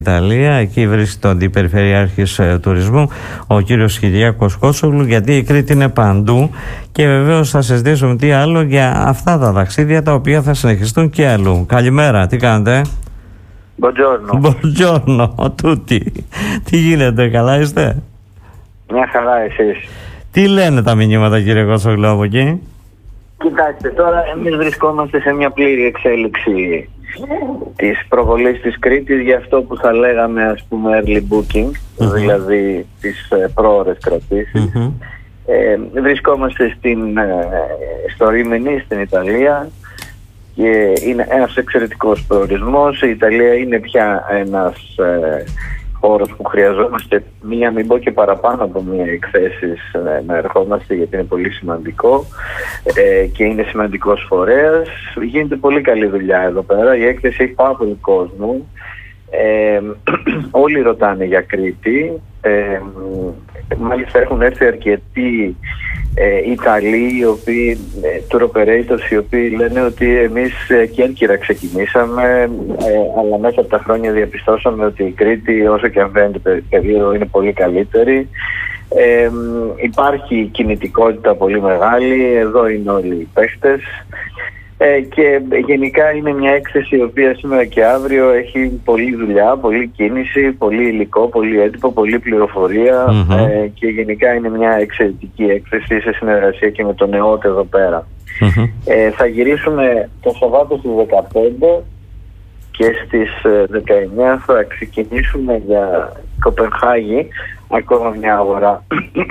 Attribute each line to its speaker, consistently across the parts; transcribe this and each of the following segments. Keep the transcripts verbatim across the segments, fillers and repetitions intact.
Speaker 1: Ιταλία, εκεί βρίσκεται ο Αντιπεριφερειάρχης ε, Τουρισμού, ο κύριος Κυριάκος Κότσογλου, γιατί η Κρήτη είναι παντού και βεβαίως θα συζητήσουμε τι άλλο για αυτά τα ταξίδια τα οποία θα συνεχιστούν και αλλού. Καλημέρα, τι κάνετε?
Speaker 2: Buongiorno.
Speaker 1: Buongiorno, τούτη. Τι γίνεται, καλά είστε?
Speaker 2: Μια χαρά, εσείς?
Speaker 1: Τι λένε τα μηνύματα, κύριε Κότσογλου, από εκεί?
Speaker 2: Κοιτάξτε, τώρα εμείς βρισκόμαστε σε μια πλήρη εξέλιξη της προβολής της Κρήτης για αυτό που θα λέγαμε, ας πούμε, early booking, mm-hmm. δηλαδή τις ε, πρόωρες κρατήσεις. Mm-hmm. Ε, βρισκόμαστε στην, ε, στο Ρίμενι, στην Ιταλία, και είναι ένας εξαιρετικός προορισμός. Η Ιταλία είναι πια ένας ε, χώρος που χρειαζόμαστε μία, μην πω και παραπάνω από μία εκθέσεις ε, να ερχόμαστε, γιατί είναι πολύ σημαντικό ε, και είναι σημαντικός φορέας. Γίνεται πολύ καλή δουλειά εδώ πέρα. Η έκθεση έχει πάρα πολύ κόσμο. Ε, όλοι ρωτάνε για Κρήτη. Ε, μάλιστα έχουν έρθει αρκετοί ε, Ιταλοί, οι οποίοι, ε, tour operators, οι οποίοι λένε ότι εμείς ε, Κέρκυρα ξεκινήσαμε, ε, αλλά μέσα από τα χρόνια διαπιστώσαμε ότι η Κρήτη, όσο και αν φαίνεται περίοδο, είναι πολύ καλύτερη. Ε, υπάρχει κινητικότητα πολύ μεγάλη, εδώ είναι όλοι οι παίχτες. Ε, και γενικά είναι μια έκθεση η οποία σήμερα και αύριο έχει πολλή δουλειά, πολλή κίνηση, πολύ υλικό, πολύ έντυπο, πολλή πληροφορία mm-hmm. ε, και γενικά είναι μια εξαιρετική έκθεση σε συνεργασία και με τον ΕΟΤ εδώ πέρα. Mm-hmm. Ε, θα γυρίσουμε το Σαββάτο στις δεκαπέντε και στις δεκαεννιά θα ξεκινήσουμε για Κοπενχάγη, ακόμα μια αγορά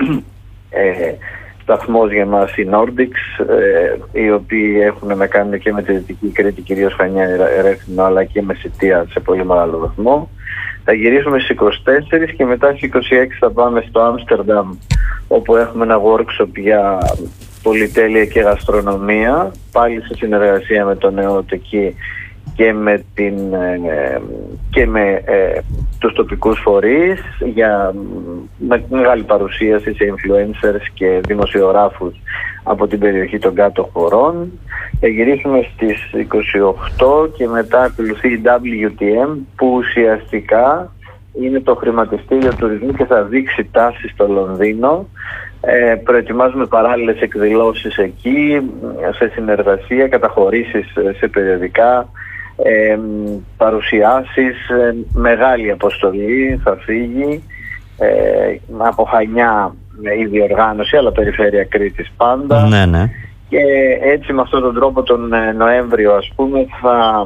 Speaker 2: ε, σταθμός για μας, οι Nordics, ε, οι οποίοι έχουν να κάνουν και με τη Δυτική Κρήτη, κυρίως Χανιά, Ρέθινο, αλλά και με Σιτία σε πολύ μεγάλο βαθμό. Θα γυρίσουμε στις είκοσι τέσσερις και μετά στις είκοσι έξι θα πάμε στο Άμστερνταμ, όπου έχουμε ένα workshop για πολυτέλεια και γαστρονομία, πάλι σε συνεργασία με τον ΕΟΤ εκεί και με, την, ε, και με ε, τους τοπικούς φορείς, για με μεγάλη παρουσίαση σε influencers και δημοσιογράφους από την περιοχή των κάτω χωρών. Θα γυρίσουμε στις είκοσι οκτώ και μετά ακολουθεί η ντάμπλιου τι εμ, που ουσιαστικά είναι το χρηματιστήριο τουρισμού και θα δείξει τάση στο Λονδίνο. Ε, προετοιμάζουμε παράλληλες εκδηλώσεις εκεί, σε συνεργασία, καταχωρήσεις σε περιοδικά, Ε, παρουσιάσεις, ε, μεγάλη αποστολή θα φύγει ε, από Χανιά, η διοργάνωση, αλλά περιφέρεια Κρήτης πάντα.
Speaker 1: Ναι, ναι.
Speaker 2: Και έτσι με αυτόν τον τρόπο τον Νοέμβριο, ας πούμε, θα,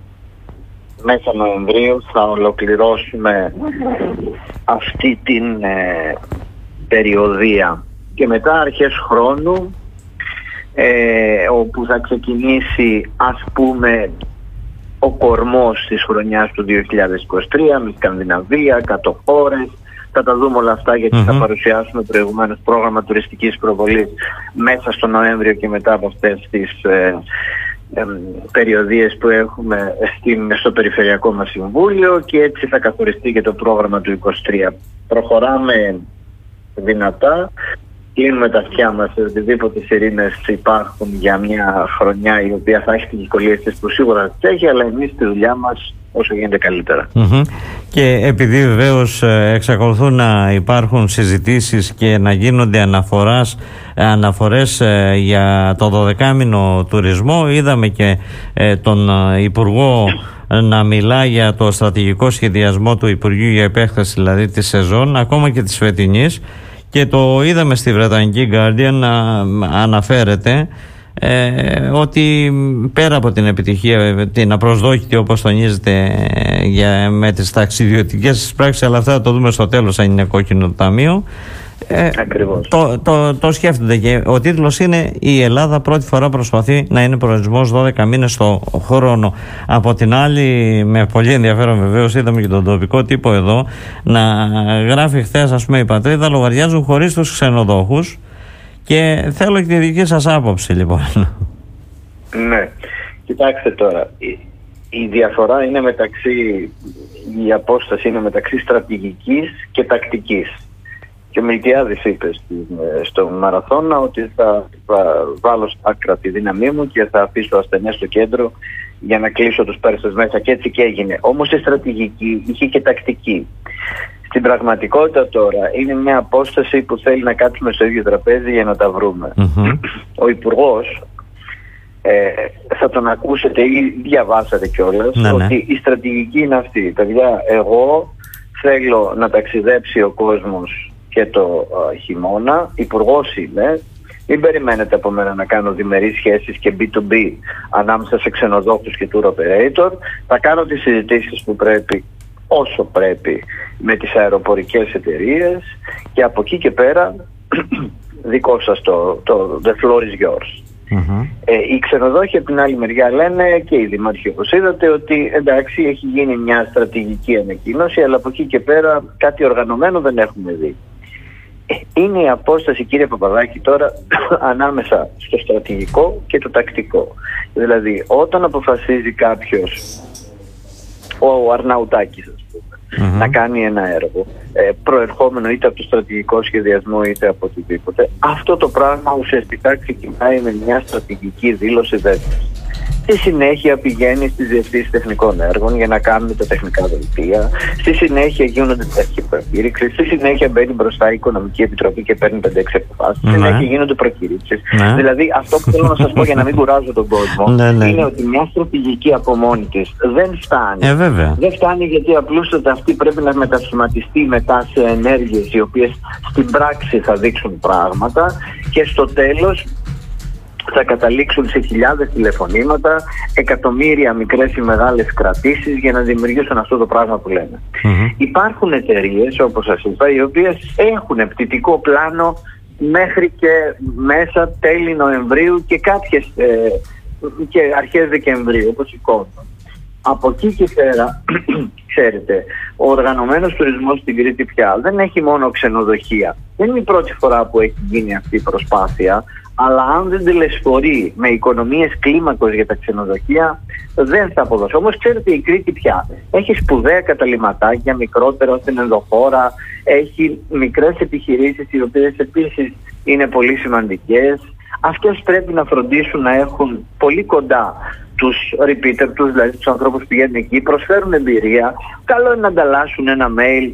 Speaker 2: μέσα Νοεμβρίου θα ολοκληρώσουμε αυτή την ε, περιοδία. Και μετά αρχές χρόνου ε, όπου θα ξεκινήσει, ας πούμε, ο κορμός της χρονιάς του δύο χιλιάδες είκοσι τρία με Σκανδιναβία, κάτω χώρες. Θα τα δούμε όλα αυτά, γιατί mm-hmm. θα παρουσιάσουμε προηγουμένως πρόγραμμα τουριστικής προβολής μέσα στο Νοέμβριο και μετά από αυτές τις ε, ε, περιοδίες που έχουμε στην, στο Περιφερειακό μας Συμβούλιο, και έτσι θα καθοριστεί και το πρόγραμμα του είκοσι τρία. Προχωράμε δυνατά. Κλείνουμε τα αυτιά μας σε οτιδήποτε σιρήνες υπάρχουν για μια χρονιά η οποία θα έχει τις δυσκολίες της που σίγουρα θα έχει, αλλά εμείς τη δουλειά μας όσο γίνεται καλύτερα. Mm-hmm.
Speaker 1: Και επειδή βεβαίως εξακολουθούν να υπάρχουν συζητήσεις και να γίνονται αναφοράς, αναφορές για το δωδεκάμηνο τουρισμό, είδαμε και τον Υπουργό να μιλά για το στρατηγικό σχεδιασμό του Υπουργείου για επέκταση δηλαδή της σεζόν, ακόμα και της φετινής. Και το είδαμε στη Βρετανική Guardian να αναφέρεται ε, ότι πέρα από την επιτυχία, την απροσδόκητη όπως τονίζεται για, με τις ταξιδιωτικές πράξεις, αλλά αυτά θα το δούμε στο τέλος αν είναι κόκκινο το ταμείο, ε, το, το, το σκέφτονται, και ο τίτλος είναι «Η Ελλάδα πρώτη φορά προσπαθεί να είναι προορισμός δώδεκα μήνες στο χρόνο». Από την άλλη, με πολύ ενδιαφέρον βεβαίως, είδαμε και τον τοπικό τύπο εδώ να γράφει χθες, ας πούμε, η Πατρίδα λογαριάζουν χωρίς τους ξενοδόχους, και θέλω και τη δική σας άποψη λοιπόν.
Speaker 2: Ναι, κοιτάξτε τώρα, η, η διαφορά είναι μεταξύ, η απόσταση είναι μεταξύ στρατηγικής και τακτικής. Και ο Μιλτιάδης είπε στο Μαραθώνα ότι θα, θα βάλω στα άκρα τη δύναμή μου και θα αφήσω ασθενές στο κέντρο για να κλείσω τους Πέρσες μέσα, και έτσι και έγινε. Όμως η στρατηγική είχε και τακτική. Στην πραγματικότητα τώρα είναι μια απόσταση που θέλει να κάτσουμε στο ίδιο τραπέζι για να τα βρούμε. Mm-hmm. Ο Υπουργός, ε, θα τον ακούσετε ή διαβάσατε κιόλας, ναι, ότι ναι. η στρατηγική είναι αυτή. Παιδιά, εγώ θέλω να ταξιδέψει ο κόσμος και το uh, χειμώνα, υπουργός είμαι, μην περιμένετε από μένα να κάνω διμερείς σχέσεις και μπι του μπι ανάμεσα σε ξενοδόχους και tour operator. Θα κάνω τις συζητήσεις που πρέπει, όσο πρέπει, με τις αεροπορικές εταιρείες, και από εκεί και πέρα δικό σας το, το the floor is yours. Mm-hmm. Ε, οι ξενοδόχοι από την άλλη μεριά λένε, και οι δημάρχοι όπως είδατε, ότι εντάξει, έχει γίνει μια στρατηγική ανακοίνωση, αλλά από εκεί και πέρα κάτι οργανωμένο δεν έχουμε δει. Είναι η απόσταση, κύριε Παπαδάκη, τώρα ανάμεσα στο στρατηγικό και το τακτικό. Δηλαδή, όταν αποφασίζει κάποιος, ο Αρναουτάκης ας πούμε, mm-hmm. να κάνει ένα έργο ε, προερχόμενο είτε από το στρατηγικό σχεδιασμό είτε από οτιδήποτε, αυτό το πράγμα ουσιαστικά ξεκινάει με μια στρατηγική δήλωση δέσμευσης. Στη συνέχεια πηγαίνει στις διευθύνσεις τεχνικών έργων για να κάνουν τα τεχνικά δελτία. Στη συνέχεια γίνονται τέτοιες προκήρυξεις. Στη συνέχεια μπαίνει μπροστά η Οικονομική Επιτροπή και παίρνει πέντε έξι αποφάσεις. Στη συνέχεια γίνονται προκήρυξεις. Ναι. Δηλαδή, αυτό που θέλω να σας πω για να μην κουράζω τον κόσμο ναι, ναι. είναι ότι μια στρατηγική από μόνη της δεν φτάνει.
Speaker 1: Ε, βέβαια.
Speaker 2: Δεν φτάνει, γιατί απλούστατα αυτή πρέπει να μετασχηματιστεί μετά σε ενέργειες οι οποίες στην πράξη θα δείξουν πράγματα, και στο τέλος θα καταλήξουν σε χιλιάδες τηλεφωνήματα, εκατομμύρια μικρές ή μεγάλες κρατήσεις για να δημιουργήσουν αυτό το πράγμα που λέμε. Mm-hmm. Υπάρχουν εταιρείες, όπως σας είπα, οι οποίες έχουν πτυτικό πλάνο μέχρι και μέσα τέλη Νοεμβρίου και κάποιες ε, και αρχές Δεκεμβρίου, όπως η Κόντο. Από εκεί και πέρα, ξέρετε, ο οργανωμένος τουρισμός στην Κρήτη πια δεν έχει μόνο ξενοδοχεία. Δεν είναι η πρώτη φορά που έχει γίνει αυτή η προσπάθεια, αλλά αν δεν τελεσφορεί με οικονομίες κλίμακος για τα ξενοδοχεία, δεν θα αποδώσει. Όμως ξέρετε, η Κρήτη πια έχει σπουδαία καταλυμματάκια, μικρότερα στην ενδοχώρα, έχει μικρές επιχειρήσεις οι οποίες επίσης είναι πολύ σημαντικές. Αυτές πρέπει να φροντίσουν να έχουν πολύ κοντά τους repeater τους, δηλαδή τους ανθρώπους που πηγαίνουν εκεί, προσφέρουν εμπειρία. Καλό είναι να ανταλλάσσουν ένα mail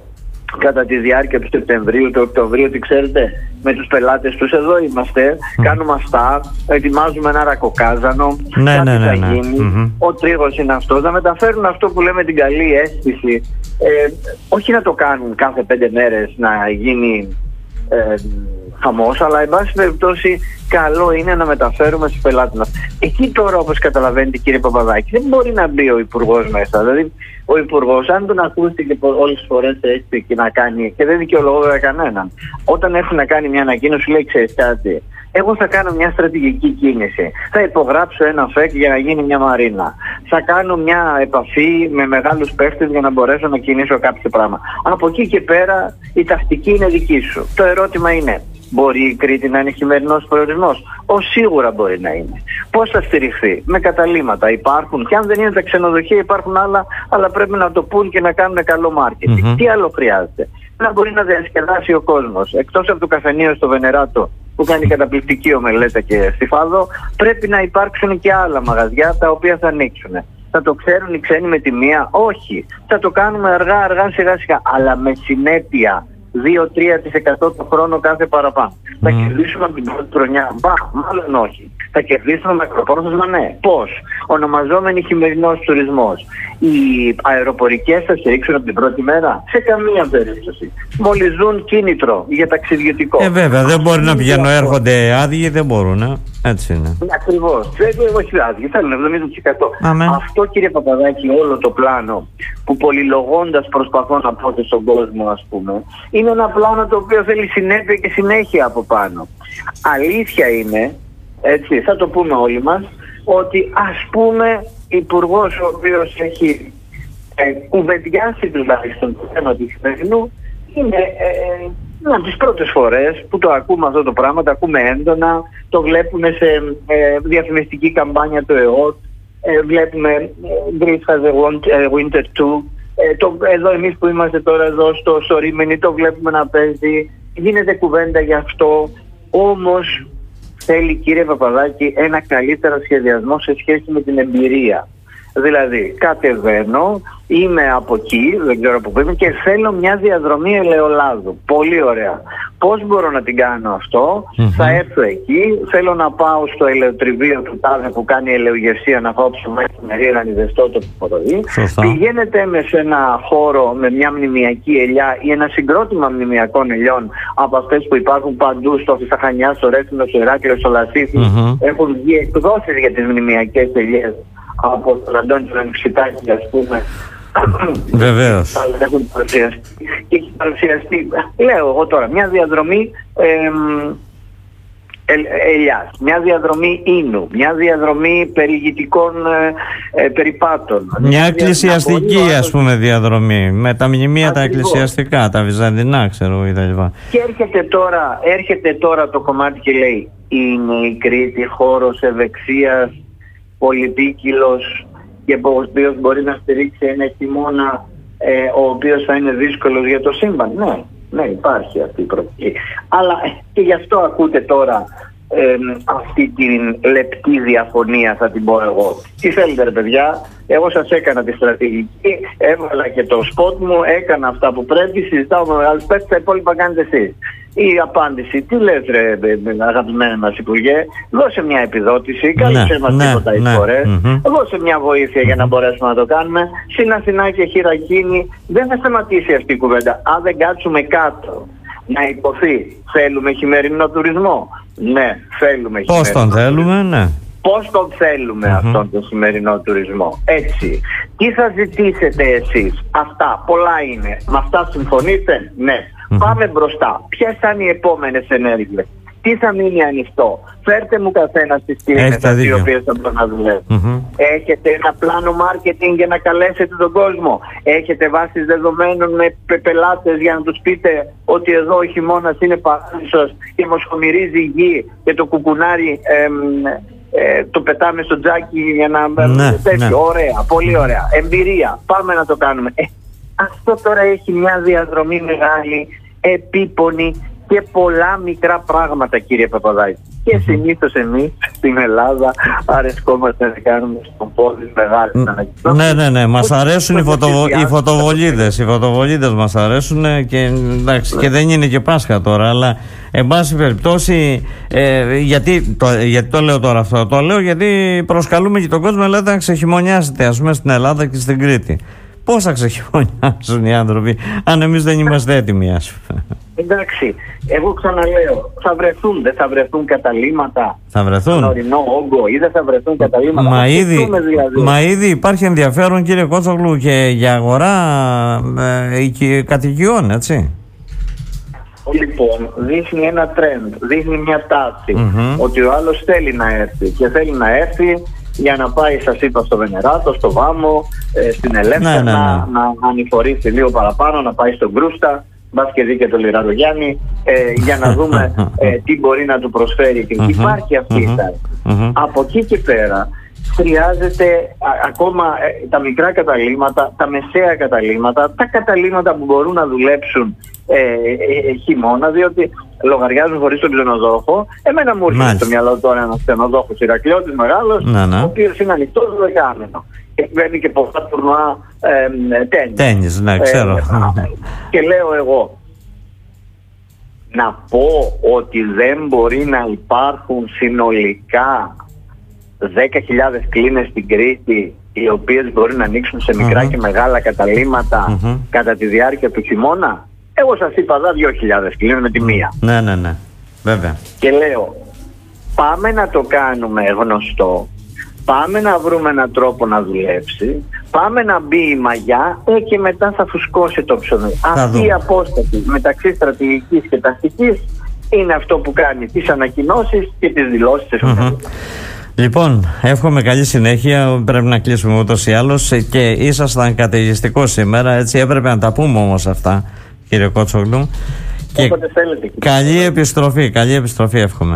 Speaker 2: κατά τη διάρκεια του Σεπτεμβρίου, του Οκτωβρίου, ότι ξέρετε, με τους πελάτες τους εδώ είμαστε, mm. κάνουμε αυτά, ετοιμάζουμε ένα ρακοκάζανο,
Speaker 1: ναι,
Speaker 2: κάτι
Speaker 1: ναι, ναι,
Speaker 2: θα
Speaker 1: ναι.
Speaker 2: γίνει,
Speaker 1: Mm-hmm.
Speaker 2: ο τρίγος είναι αυτός, να μεταφέρουν αυτό που λέμε την καλή αίσθηση, ε, όχι να το κάνουν κάθε πέντε μέρες να γίνει ε, χαμός, αλλά εν πάση περιπτώσει καλό είναι να μεταφέρουμε στους πελάτες μας. Εκεί τώρα, όπως καταλαβαίνετε, κύριε Παπαδάκη, δεν μπορεί να μπει ο Υπουργός μέσα. Δηλαδή, ο Υπουργός, αν τον ακούστε και όλες τις φορές έτσι και να κάνει, και δεν δικαιολογώ για κανέναν, όταν έχουν να κάνει μια ανακοίνωση, λέει: ξέρεις κάτι, εγώ θα κάνω μια στρατηγική κίνηση. Θα υπογράψω ένα φεκ για να γίνει μια μαρίνα. Θα κάνω μια επαφή με μεγάλους παίχτες για να μπορέσω να κινήσω κάποιο πράγμα. Από εκεί και πέρα η τακτική είναι δική σου. Το ερώτημα είναι, μπορεί η Κρήτη να είναι χειμερινός προορισμός? Ο, σίγουρα μπορεί να είναι. Πώς θα στηριχθεί? Με καταλύματα υπάρχουν, και αν δεν είναι τα ξενοδοχεία υπάρχουν άλλα, αλλά πρέπει να το πούν και να κάνουν καλό μάρκετινγκ. Mm-hmm. Τι άλλο χρειάζεται? Να μπορεί να διασκεδάσει ο κόσμος. Εκτός από το καφενείο στο Βενεράτο που κάνει καταπληκτική ομελέτα και στη Φάδο, πρέπει να υπάρξουν και άλλα μαγαζιά τα οποία θα ανοίξουν. Θα το ξέρουν οι ξένοι με τη μία? Όχι. Θα το κάνουμε αργά αργά σιγά σιγά, αλλά με συνέπεια. δύο με τρία τοις εκατό το χρόνο κάθε παραπάνω. Mm. Θα κερδίσουμε από την πρώτη χρονιά? Μπα, μάλλον όχι. Θα κερδίσουμε μακροπρόθεσμα? Ναι. Πώς? Ονομαζόμενοι χειμερινός τουρισμός. Οι αεροπορικές θα στηρίξουν από την πρώτη μέρα? Σε καμία περίπτωση. Μόλις ζουν κίνητρο για ταξιδιωτικό.
Speaker 1: Ε, βέβαια, δεν μπορεί να πηγαίνουν, έρχονται άδειοι, δεν μπορούν. Ε. Έτσι είναι.
Speaker 2: Ακριβώς. Όχι άδειοι, θέλουν εβδομήντα τοις εκατό.
Speaker 1: Αμέ.
Speaker 2: Αυτό, κύριε Παπαδάκη, όλο το πλάνο που πολυλογώντας προσπαθώ να πω και στον κόσμο, ας πούμε, είναι ένα πλάνο το οποίο θέλει συνέπεια και συνέχεια από πάνω. Αλήθεια είναι, έτσι, θα το πούμε όλοι μας, ότι ας πούμε υπουργός ο οποίος έχει ε, κουβεντιάσει τουλάχιστον το θέμα του χειμερινού, είναι ε, ε, από τις πρώτες φορές που το ακούμε αυτό το πράγμα, το ακούμε έντονα, το βλέπουμε σε ε, διαφημιστική καμπάνια του ΕΟΤ, ε, βλέπουμε ε, Greece has a winter too. Ε, το, εδώ εμείς που είμαστε τώρα εδώ στο, στο Ρήμενι το βλέπουμε να παίζει, γίνεται κουβέντα γι' αυτό, όμως θέλει, κύριε Παπαδάκη, ένα καλύτερο σχεδιασμό σε σχέση με την εμπειρία. Δηλαδή, κατεβαίνω, είμαι από εκεί, δεν ξέρω από πού είμαι, και θέλω μια διαδρομή ελαιολάδου. Πολύ ωραία. Πώς μπορώ να την κάνω αυτό? Mm-hmm. Θα έρθω εκεί, θέλω να πάω στο ελαιοτριβείο του τάδε που κάνει ελαιογεσία, να πάω ψωμάκι με ρίγανη δεστότοπο ποδοδί. Πηγαίνετε με σε ένα χώρο με μια μνημιακή ελιά ή ένα συγκρότημα μνημιακών ελιών από αυτές που υπάρχουν παντού, στο Φυσαχανιά, στο Ρέθινο, στο Ηράκλειο, στο Λασίθι. Mm-hmm. Έχουν βγει εκδόσεις για τις μνημιακές ελιές από τον Αντώνη τον Ανοιξητάκη, ας πούμε.
Speaker 1: Βεβαίως.
Speaker 2: Έχουν παρουσιαστεί και έχει παρουσιαστεί, λέω εγώ τώρα, μια διαδρομή ε, ε, ελιάς, μια διαδρομή ίνου, μια διαδρομή περιηγητικών ε, ε, περιπάτων.
Speaker 1: Μια εκκλησιαστική, ας άλλος... πούμε, διαδρομή, με τα μνημεία τα εκκλησιαστικά, τα βυζαντινά, ξέρω ή τα λοιπά. Και
Speaker 2: έρχεται τώρα, έρχεται τώρα το κομμάτι και λέει, είναι η Κρήτη χώρος ευεξίας, πολυπίκυλος, και ο οποίος μπορεί να στηρίξει ένα χειμώνα ε, ο οποίος θα είναι δύσκολος για το σύμπαν. Ναι, ναι, υπάρχει αυτή η προοπτική. Αλλά και γι' αυτό ακούτε τώρα ε, αυτή την λεπτή διαφωνία, θα την πω εγώ. Τι θέλετε ρε παιδιά, εγώ σας έκανα τη στρατηγική, έβαλα και το σποτ μου, έκανα αυτά που πρέπει, συζητάω με μεγάλους παίκτες, τα υπόλοιπα κάνετε εσείς. Η απάντηση, τι λες ρε αγαπημένοι μας Υπουργέ, δώσε μια επιδότηση, κάλυψε μας
Speaker 1: ναι,
Speaker 2: τίποτα
Speaker 1: ναι,
Speaker 2: οι φορές,
Speaker 1: ναι,
Speaker 2: δώσε μια βοήθεια mm-hmm. για να μπορέσουμε να το κάνουμε. Στην Αθηνά και Χειρακίνη δεν θα σταματήσει αυτή η κουβέντα. Αν δεν κάτσουμε κάτω να υποθεί, θέλουμε χειμερινό τουρισμό. Ναι, θέλουμε χειμερινό.
Speaker 1: Πώς τον θέλουμε, ναι.
Speaker 2: Πώς τον θέλουμε mm-hmm. αυτόν τον σημερινό τουρισμό? Έτσι. Τι θα ζητήσετε εσείς? Αυτά, πολλά είναι. Με αυτά συμφωνείτε? Ναι. Mm-hmm. Πάμε μπροστά. Ποιες θα είναι οι επόμενες ενέργειες? Τι θα μείνει ανοιχτό? Φέρτε μου καθένα τις κυρίες οι οποίες θα μπορούν να δουλεύουν. Mm-hmm. Έχετε ένα πλάνο marketing για να καλέσετε τον κόσμο? Έχετε βάσεις δεδομένων με πελάτες για να τους πείτε ότι εδώ ο χειμώνας είναι παράδεισος και μοσχομυρίζει η γη και το κουκουνάρι εμ, ε, το πετάμε στο τζάκι για να...
Speaker 1: Ναι,
Speaker 2: τέτοιο.
Speaker 1: Ναι.
Speaker 2: Ωραία, πολύ ωραία. Εμπειρία. Πάμε να το κάνουμε. Ε, αυτό τώρα έχει μια διαδρομή μεγάλη, επίπονη και πολλά μικρά πράγματα, κύριε Παπαδάκη. Και συνήθως εμείς στην Ελλάδα αρεσκόμαστε να κάνουμε στον πόδι μεγάλες ανακοινώσεις.
Speaker 1: Ναι, ναι, ναι. Μας αρέσουν οι, φωτοβο... οι φωτοβολίδες. Οι φωτοβολίδες μας αρέσουν και, εντάξει, και δεν είναι και Πάσχα τώρα, αλλά εν πάση περιπτώσει, ε, γιατί, το, γιατί το λέω τώρα αυτό? Το λέω γιατί προσκαλούμε και τον κόσμο, λέτε, να ξεχειμονιάσετε, ας πούμε, στην Ελλάδα και στην Κρήτη. Πώς θα ξεχειμονιάσουν οι άνθρωποι αν εμείς δεν είμαστε έτοιμοι, ας πούμε?
Speaker 2: Εντάξει, εγώ ξαναλέω, θα βρεθούν, δεν θα βρεθούν καταλύματα?
Speaker 1: Θα βρεθούν.
Speaker 2: Στον ορεινό όγκο ή δεν θα βρεθούν καταλύματα?
Speaker 1: Μα ήδη, δηλαδή. μα ήδη υπάρχει ενδιαφέρον, κύριε Κότσογλου, και για αγορά ε, κατοικιών, έτσι.
Speaker 2: Λοιπόν, δείχνει ένα trend, δείχνει μια τάση mm-hmm. ότι ο άλλος θέλει να έρθει και θέλει να έρθει για να πάει, σας είπα, στο Βενεράτο, στο Βάμο, ε, στην Ελεύθερα, ναι, ναι, ναι. να, να ανηφορήσει λίγο παραπάνω, να πάει στον Κρούστα, μπας και δει και το Λιραρογιάννη, ε, για να δούμε ε, τι μπορεί να του προσφέρει. Και υπάρχει αυτή η τάση. Από εκεί και πέρα χρειάζεται α, ακόμα ε, τα μικρά καταλύματα, τα μεσαία καταλύματα, τα καταλύματα που μπορούν να δουλέψουν ε, ε, ε, χειμώνα, διότι λογαριάζουν χωρίς τον ξενοδόχο. Εμένα μου έρχεται στο μυαλό τώρα ένας ξενοδόχος Ηρακλειώτης μεγάλος, να, ναι. ο οποίος είναι ανοιχτός δεκάμηνο και παίρνει και πολλά τουρνουά ε, τένις.
Speaker 1: Τένις, ναι, ξέρω.
Speaker 2: Ε, και λέω εγώ, να πω ότι δεν μπορεί να υπάρχουν συνολικά δέκα χιλιάδες κλίνες στην Κρήτη, οι οποίες μπορεί να ανοίξουν σε μικρά uh-huh. και μεγάλα καταλύματα uh-huh. κατά τη διάρκεια του χειμώνα? Εγώ σας είπα δά δύο χιλιάδες κλίνες με τη μία.
Speaker 1: Ναι, ναι, ναι, βέβαια.
Speaker 2: Και λέω, πάμε να το κάνουμε γνωστό, πάμε να βρούμε έναν τρόπο να δουλέψει, πάμε να μπει η μαγιά ε, και μετά θα φουσκώσει το ψωμί. Αυτή δούμε. Η απόσταση μεταξύ στρατηγικής και τακτικής είναι αυτό που κάνει τις ανακοινώσεις και τις δηλώσεις της mm-hmm.
Speaker 1: Λοιπόν, εύχομαι καλή συνέχεια. Πρέπει να κλείσουμε ούτως ή άλλως και ήσασταν καταιγιστικός σήμερα, έτσι έπρεπε να τα πούμε όμως αυτά, κύριε Κότσογλου. Και
Speaker 2: θέλετε,
Speaker 1: καλή επιστροφή, καλή επιστροφή εύχομαι.